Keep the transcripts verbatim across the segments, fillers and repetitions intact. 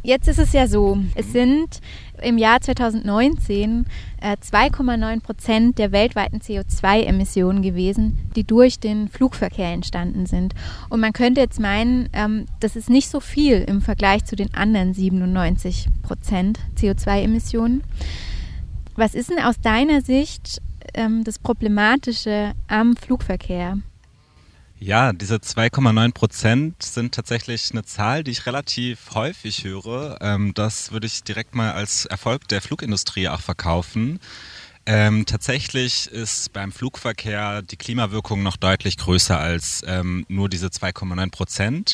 Jetzt ist es ja so, es sind im Jahr zwanzig neunzehn äh, zwei Komma neun Prozent der weltweiten C O zwei Emissionen gewesen, die durch den Flugverkehr entstanden sind. Und man könnte jetzt meinen, ähm, das ist nicht so viel im Vergleich zu den anderen siebenundneunzig Prozent C O zwei Emissionen. Was ist denn aus deiner Sicht ähm, das Problematische am Flugverkehr? Ja, diese zwei Komma neun Prozent sind tatsächlich eine Zahl, die ich relativ häufig höre. Ähm, das würde ich direkt mal als Erfolg der Flugindustrie auch verkaufen. Ähm, tatsächlich ist beim Flugverkehr die Klimawirkung noch deutlich größer als ähm, nur diese zwei Komma neun Prozent.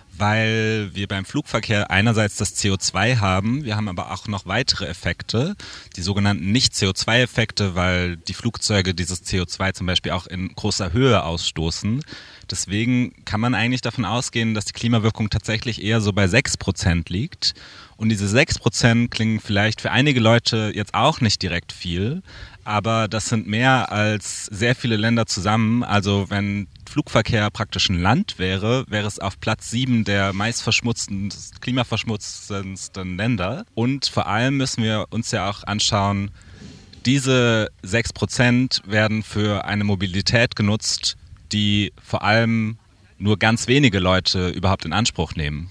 Weil wir beim Flugverkehr einerseits das C O zwei haben, wir haben aber auch noch weitere Effekte, die sogenannten Nicht-C O zwei Effekte, weil die Flugzeuge dieses C O zwei zum Beispiel auch in großer Höhe ausstoßen. Deswegen kann man eigentlich davon ausgehen, dass die Klimawirkung tatsächlich eher so bei sechs Prozent liegt. Und diese sechs Prozent klingen vielleicht für einige Leute jetzt auch nicht direkt viel, aber das sind mehr als sehr viele Länder zusammen. Also wenn Flugverkehr praktisch ein Land wäre, wäre es auf Platz sieben der meistverschmutzten, klimaverschmutzendsten Länder. Und vor allem müssen wir uns ja auch anschauen, diese sechs Prozent werden für eine Mobilität genutzt, die vor allem nur ganz wenige Leute überhaupt in Anspruch nehmen.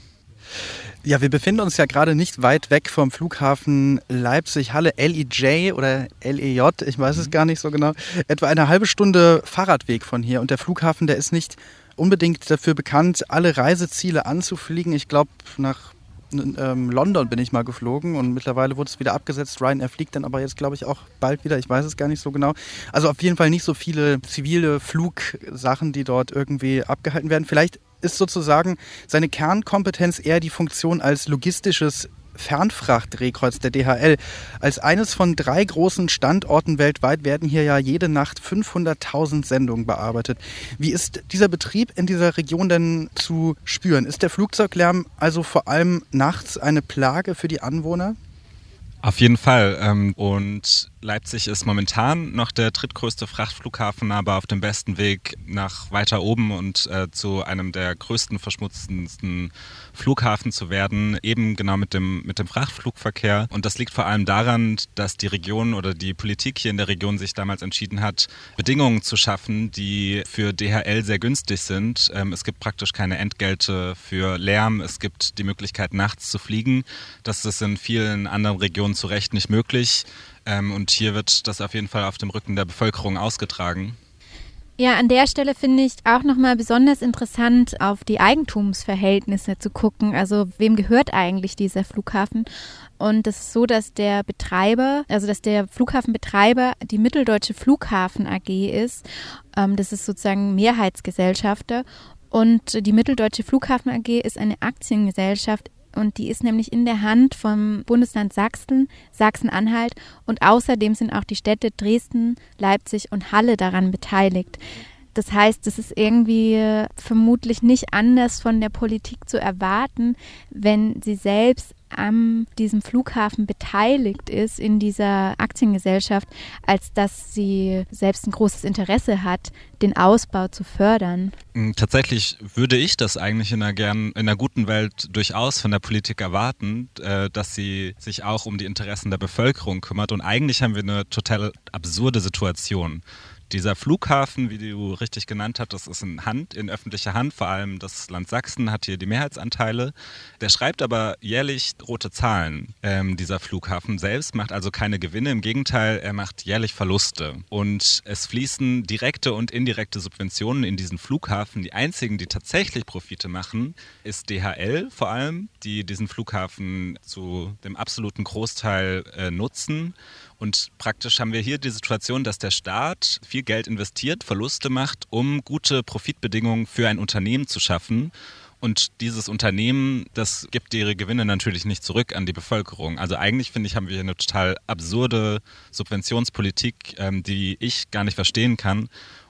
Ja, wir befinden uns ja gerade nicht weit weg vom Flughafen Leipzig-Halle, L I J oder L E J, ich weiß es gar nicht so genau. Etwa eine halbe Stunde Fahrradweg von hier. Und der Flughafen, der ist nicht unbedingt dafür bekannt, alle Reiseziele anzufliegen. Ich glaube, nach ähm, London bin ich mal geflogen und mittlerweile wurde es wieder abgesetzt. Ryanair fliegt dann aber jetzt, glaube ich, auch bald wieder. Ich weiß es gar nicht so genau. Also auf jeden Fall nicht so viele zivile Flugsachen, die dort irgendwie abgehalten werden. Vielleicht ist sozusagen seine Kernkompetenz eher die Funktion als logistisches Fernfrachtdrehkreuz der D H L. Als eines von drei großen Standorten weltweit werden hier ja jede Nacht fünfhunderttausend Sendungen bearbeitet. Wie ist dieser Betrieb in dieser Region denn zu spüren? Ist der Flugzeuglärm also vor allem nachts eine Plage für die Anwohner? Auf jeden Fall. Und Leipzig ist momentan noch der drittgrößte Frachtflughafen, aber auf dem besten Weg nach weiter oben und äh, zu einem der größten, verschmutzendsten Flughafen zu werden, eben genau mit dem, mit dem Frachtflugverkehr. Und das liegt vor allem daran, dass die Region oder die Politik hier in der Region sich damals entschieden hat, Bedingungen zu schaffen, die für D H L sehr günstig sind. Ähm, es gibt praktisch keine Entgelte für Lärm, es gibt die Möglichkeit, nachts zu fliegen. Das ist in vielen anderen Regionen zu Recht nicht möglich. Ähm, und hier wird das auf jeden Fall auf dem Rücken der Bevölkerung ausgetragen. Ja, an der Stelle finde ich auch nochmal besonders interessant, auf die Eigentumsverhältnisse zu gucken. Also wem gehört eigentlich dieser Flughafen? Und das ist so, dass der Betreiber, also dass der Flughafenbetreiber die Mitteldeutsche Flughafen A G ist. Ähm, das ist sozusagen Mehrheitsgesellschafter. Und die Mitteldeutsche Flughafen A G ist eine Aktiengesellschaft. Und die ist nämlich in der Hand vom Bundesland Sachsen, Sachsen-Anhalt und außerdem sind auch die Städte Dresden, Leipzig und Halle daran beteiligt. Das heißt, es ist irgendwie vermutlich nicht anders von der Politik zu erwarten, wenn sie selbst an diesem Flughafen beteiligt ist in dieser Aktiengesellschaft, als dass sie selbst ein großes Interesse hat, den Ausbau zu fördern. Tatsächlich würde ich das eigentlich in einer, gern, in einer guten Welt durchaus von der Politik erwarten, dass sie sich auch um die Interessen der Bevölkerung kümmert. Und eigentlich haben wir eine total absurde Situation. Dieser Flughafen, wie du richtig genannt hast, das ist in Hand, in öffentlicher Hand, vor allem das Land Sachsen hat hier die Mehrheitsanteile. Der schreibt aber jährlich rote Zahlen. Ähm, dieser Flughafen selbst macht also keine Gewinne, im Gegenteil, er macht jährlich Verluste. Und es fließen direkte und indirekte Subventionen in diesen Flughafen. Die einzigen, die tatsächlich Profite machen, ist D H L vor allem, die diesen Flughafen zu dem absoluten Großteil äh, nutzen. Und praktisch haben wir hier die Situation, dass der Staat viel Geld investiert, Verluste macht, um gute Profitbedingungen für ein Unternehmen zu schaffen. Und dieses Unternehmen, das gibt ihre Gewinne natürlich nicht zurück an die Bevölkerung. Also eigentlich, finde ich, haben wir hier eine total absurde Subventionspolitik, ähm, die ich gar nicht verstehen kann.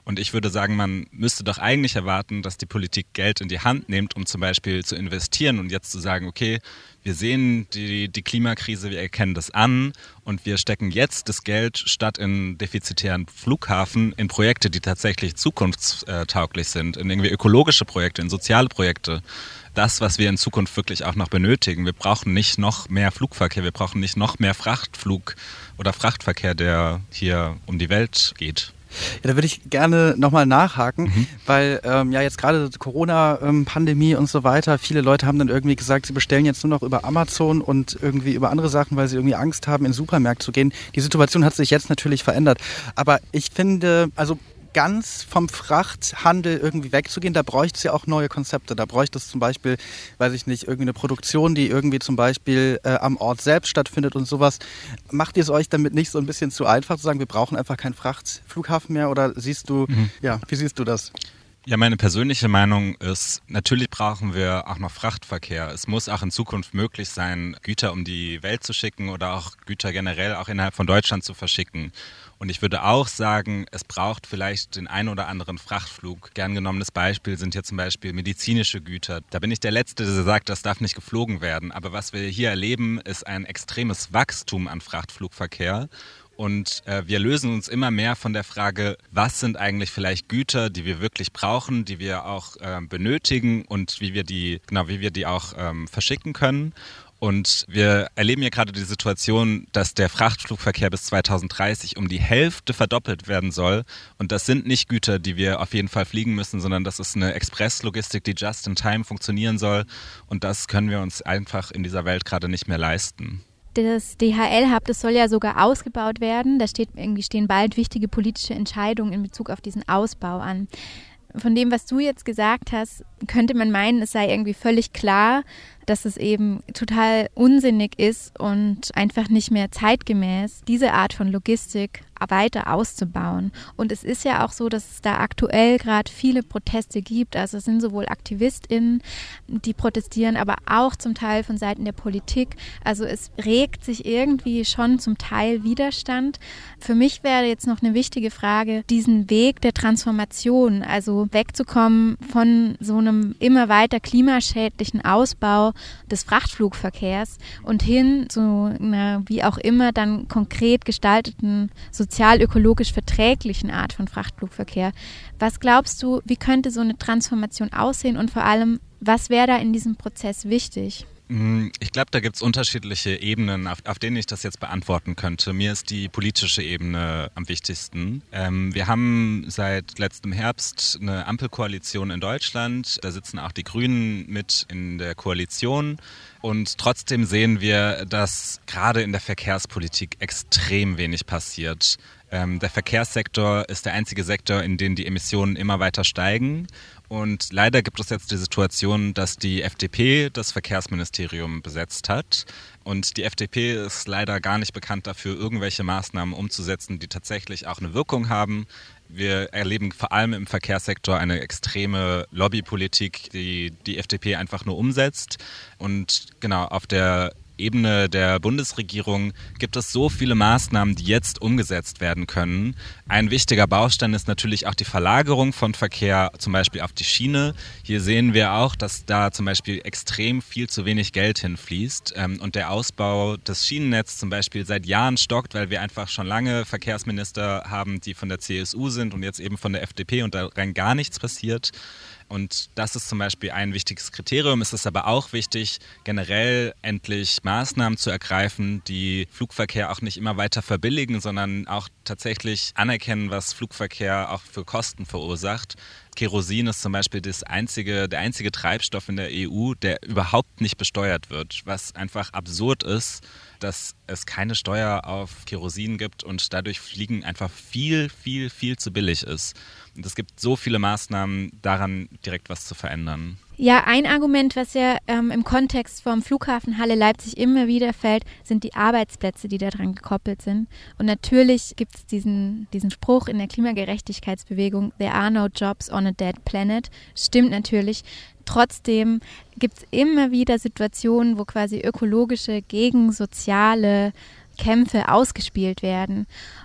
Und ich würde sagen, man müsste doch eigentlich erwarten, dass die Politik Geld in die Hand nimmt, um zum Beispiel zu investieren und jetzt zu sagen, okay, wir sehen die, die Klimakrise, wir erkennen das an und wir stecken jetzt das Geld statt in defizitären Flughafen in Projekte, die tatsächlich zukunftstauglich sind, in irgendwie ökologische Projekte, in soziale Projekte. Das, was wir in Zukunft wirklich auch noch benötigen. Wir brauchen nicht noch mehr Flugverkehr, wir brauchen nicht noch mehr Frachtflug oder Frachtverkehr, der hier um die Welt geht. Ja, da würde ich gerne nochmal nachhaken, mhm. weil ähm, ja jetzt gerade Corona-Pandemie und so weiter, viele Leute haben dann irgendwie gesagt, sie bestellen jetzt nur noch über Amazon und irgendwie über andere Sachen, weil sie irgendwie Angst haben, in den Supermarkt zu gehen. Die Situation hat sich jetzt natürlich verändert. Aber ich finde, also ganz vom Frachthandel irgendwie wegzugehen, da bräuchte es ja auch neue Konzepte. Da bräuchte es zum Beispiel, weiß ich nicht, irgendwie eine Produktion, die irgendwie zum Beispiel äh, am Ort selbst stattfindet und sowas. Macht ihr es euch damit nicht so ein bisschen zu einfach zu sagen, wir brauchen einfach keinen Frachtflughafen mehr? Oder siehst du, mhm. ja, wie siehst du das? Ja, meine persönliche Meinung ist, natürlich brauchen wir auch noch Frachtverkehr. Es muss auch in Zukunft möglich sein, Güter um die Welt zu schicken oder auch Güter generell auch innerhalb von Deutschland zu verschicken. Und ich würde auch sagen, es braucht vielleicht den einen oder anderen Frachtflug. Gern genommenes Beispiel sind hier zum Beispiel medizinische Güter. Da bin ich der Letzte, der sagt, das darf nicht geflogen werden. Aber was wir hier erleben, ist ein extremes Wachstum an Frachtflugverkehr. Und äh, wir lösen uns immer mehr von der Frage, was sind eigentlich vielleicht Güter, die wir wirklich brauchen, die wir auch äh, benötigen und wie wir die, genau, wie wir die auch ähm, verschicken können. Und wir erleben ja gerade die Situation, dass der Frachtflugverkehr bis zweitausenddreißig um die Hälfte verdoppelt werden soll. Und das sind nicht Güter, die wir auf jeden Fall fliegen müssen, sondern das ist eine Expresslogistik, die just in time funktionieren soll. Und das können wir uns einfach in dieser Welt gerade nicht mehr leisten. Das D H L-Hub, das soll ja sogar ausgebaut werden. Da steht, irgendwie stehen bald wichtige politische Entscheidungen in Bezug auf diesen Ausbau an. Von dem, was du jetzt gesagt hast, könnte man meinen, es sei irgendwie völlig klar, dass es eben total unsinnig ist und einfach nicht mehr zeitgemäß, diese Art von Logistik weiter auszubauen. Und es ist ja auch so, dass es da aktuell gerade viele Proteste gibt. Also es sind sowohl AktivistInnen, die protestieren, aber auch zum Teil von Seiten der Politik. Also es regt sich irgendwie schon zum Teil Widerstand. Für mich wäre jetzt noch eine wichtige Frage, diesen Weg der Transformation, also wegzukommen von so einem immer weiter klimaschädlichen Ausbau des Frachtflugverkehrs und hin zu einer, wie auch immer, dann konkret gestalteten, sozial-ökologisch verträglichen Art von Frachtflugverkehr. Was glaubst du, wie könnte so eine Transformation aussehen und vor allem, was wäre da in diesem Prozess wichtig? Ich glaube, da gibt es unterschiedliche Ebenen, auf, auf denen ich das jetzt beantworten könnte. Mir ist die politische Ebene am wichtigsten. Ähm, wir haben seit letztem Herbst eine Ampelkoalition in Deutschland. Da sitzen auch die Grünen mit in der Koalition. Und trotzdem sehen wir, dass gerade in der Verkehrspolitik extrem wenig passiert. Ähm, der Verkehrssektor ist der einzige Sektor, in dem die Emissionen immer weiter steigen. Und leider gibt es jetzt die Situation, dass die F D P das Verkehrsministerium besetzt hat. Und die F D P ist leider gar nicht bekannt dafür, irgendwelche Maßnahmen umzusetzen, die tatsächlich auch eine Wirkung haben. Wir erleben vor allem im Verkehrssektor eine extreme Lobbypolitik, die die F D P einfach nur umsetzt. Und genau, auf der Ebene der Bundesregierung gibt es so viele Maßnahmen, die jetzt umgesetzt werden können. Ein wichtiger Baustein ist natürlich auch die Verlagerung von Verkehr, zum Beispiel auf die Schiene. Hier sehen wir auch, dass da zum Beispiel extrem viel zu wenig Geld hinfließt und der Ausbau des Schienennetzes zum Beispiel seit Jahren stockt, weil wir einfach schon lange Verkehrsminister haben, die von der C S U sind und jetzt eben von der F D P und da rein gar nichts passiert. Und das ist zum Beispiel ein wichtiges Kriterium. Es ist aber auch wichtig, generell endlich Maßnahmen zu ergreifen, die Flugverkehr auch nicht immer weiter verbilligen, sondern auch tatsächlich anerkennen, was Flugverkehr auch für Kosten verursacht. Kerosin ist zum Beispiel das einzige, der einzige Treibstoff in der E U, der überhaupt nicht besteuert wird, was einfach absurd ist, dass es keine Steuer auf Kerosin gibt und dadurch Fliegen einfach viel, viel, viel zu billig ist. Und es gibt so viele Maßnahmen, daran direkt was zu verändern. Ja, ein Argument, was ja ähm, im Kontext vom Flughafen Halle Leipzig immer wieder fällt, sind die Arbeitsplätze, die daran gekoppelt sind. Und natürlich gibt es diesen, diesen Spruch in der Klimagerechtigkeitsbewegung, there are no jobs on a dead planet. Stimmt natürlich. Trotzdem gibt es immer wieder Situationen, wo quasi ökologische gegen soziale Kämpfe ausgespielt werden.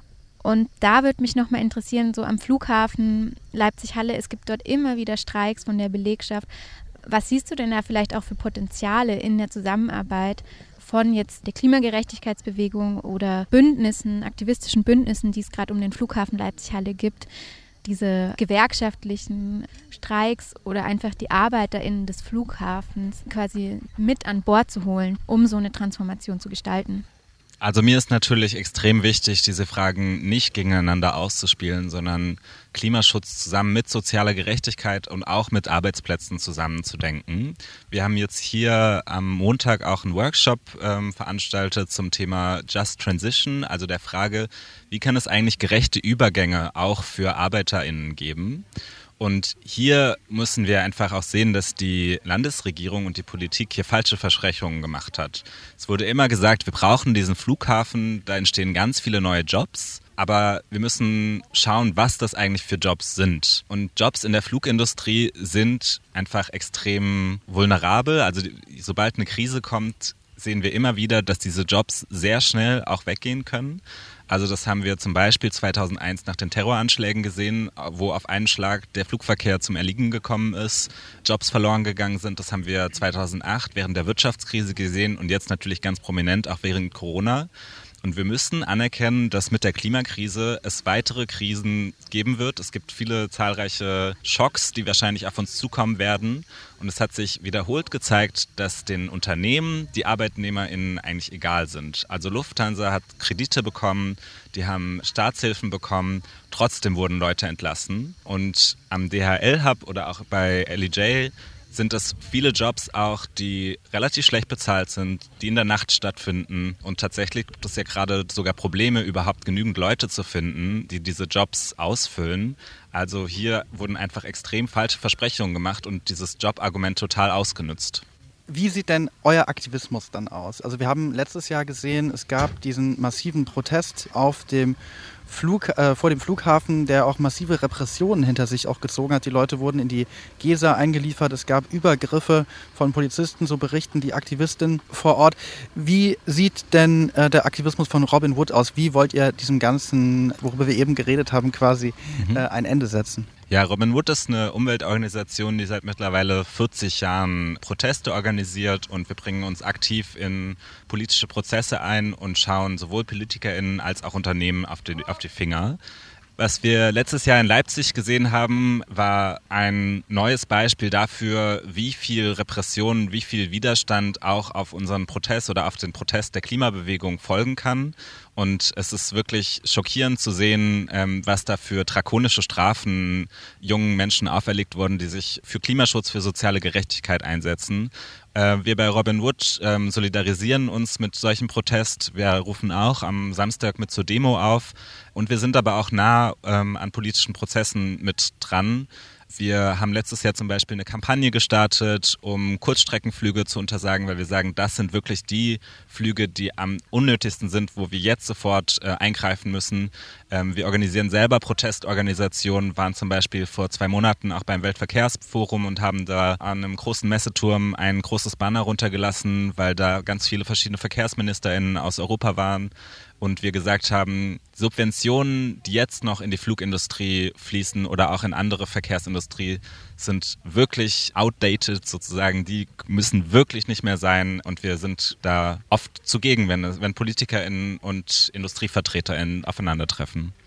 Und da würde mich nochmal interessieren, so am Flughafen Leipzig-Halle, es gibt dort immer wieder Streiks von der Belegschaft. Was siehst du denn da vielleicht auch für Potenziale in der Zusammenarbeit von jetzt der Klimagerechtigkeitsbewegung oder Bündnissen, aktivistischen Bündnissen, die es gerade um den Flughafen Leipzig-Halle gibt, diese gewerkschaftlichen Streiks oder einfach die ArbeiterInnen des Flughafens quasi mit an Bord zu holen, um so eine Transformation zu gestalten? Also mir ist natürlich extrem wichtig, diese Fragen nicht gegeneinander auszuspielen, sondern Klimaschutz zusammen mit sozialer Gerechtigkeit und auch mit Arbeitsplätzen zusammenzudenken. Wir haben jetzt hier am Montag auch einen Workshop ähm, veranstaltet zum Thema Just Transition, also der Frage, wie kann es eigentlich gerechte Übergänge auch für ArbeiterInnen geben? Und hier müssen wir einfach auch sehen, dass die Landesregierung und die Politik hier falsche Versprechungen gemacht hat. Es wurde immer gesagt, wir brauchen diesen Flughafen, da entstehen ganz viele neue Jobs. Aber wir müssen schauen, was das eigentlich für Jobs sind. Und Jobs in der Flugindustrie sind einfach extrem vulnerabel. Also sobald eine Krise kommt, sehen wir immer wieder, dass diese Jobs sehr schnell auch weggehen können. Also das haben wir zum Beispiel zweitausendeins nach den Terroranschlägen gesehen, wo auf einen Schlag der Flugverkehr zum Erliegen gekommen ist, Jobs verloren gegangen sind. Das haben wir zweitausendacht während der Wirtschaftskrise gesehen und jetzt natürlich ganz prominent auch während Corona. Und wir müssen anerkennen, dass mit der Klimakrise es weitere Krisen geben wird. Es gibt viele zahlreiche Schocks, die wahrscheinlich auf uns zukommen werden. Und es hat sich wiederholt gezeigt, dass den Unternehmen die ArbeitnehmerInnen eigentlich egal sind. Also Lufthansa hat Kredite bekommen, die haben Staatshilfen bekommen, trotzdem wurden Leute entlassen. Und am D H L-Hub oder auch bei L E J sind es viele Jobs auch, die relativ schlecht bezahlt sind, die in der Nacht stattfinden. Und tatsächlich gibt es ja gerade sogar Probleme, überhaupt genügend Leute zu finden, die diese Jobs ausfüllen. Also hier wurden einfach extrem falsche Versprechungen gemacht und dieses Jobargument total ausgenutzt. Wie sieht denn euer Aktivismus dann aus? Also wir haben letztes Jahr gesehen, es gab diesen massiven Protest auf dem Flug, äh, vor dem Flughafen, der auch massive Repressionen hinter sich auch gezogen hat. Die Leute wurden in die Gesa eingeliefert. Es gab Übergriffe von Polizisten, so berichten die Aktivistinnen vor Ort. Wie sieht denn äh, der Aktivismus von Robin Wood aus? Wie wollt ihr diesem Ganzen, worüber wir eben geredet haben, quasi mhm. äh, ein Ende setzen? Ja, Robin Wood ist eine Umweltorganisation, die seit mittlerweile vierzig Jahren Proteste organisiert und wir bringen uns aktiv in politische Prozesse ein und schauen sowohl PolitikerInnen als auch Unternehmen auf die, auf die Finger. Was wir letztes Jahr in Leipzig gesehen haben, war ein neues Beispiel dafür, wie viel Repression, wie viel Widerstand auch auf unseren Protest oder auf den Protest der Klimabewegung folgen kann. Und es ist wirklich schockierend zu sehen, was da für drakonische Strafen jungen Menschen auferlegt wurden, die sich für Klimaschutz, für soziale Gerechtigkeit einsetzen. Wir bei Robin Wood solidarisieren uns mit solchem Protest. Wir rufen auch am Samstag mit zur Demo auf. Und wir sind aber auch nah an politischen Prozessen mit dran. Wir haben letztes Jahr zum Beispiel eine Kampagne gestartet, um Kurzstreckenflüge zu untersagen, weil wir sagen, das sind wirklich die Flüge, die am unnötigsten sind, wo wir jetzt sofort äh, eingreifen müssen. Ähm, wir organisieren selber Protestorganisationen, waren zum Beispiel vor zwei Monaten auch beim Weltverkehrsforum und haben da an einem großen Messeturm ein großes Banner runtergelassen, weil da ganz viele verschiedene VerkehrsministerInnen aus Europa waren. Und wir gesagt haben, Subventionen, die jetzt noch in die Flugindustrie fließen oder auch in andere Verkehrsindustrie, sind wirklich outdated sozusagen. Die müssen wirklich nicht mehr sein. Und wir sind da oft zugegen, wenn, wenn PolitikerInnen und IndustrievertreterInnen aufeinandertreffen.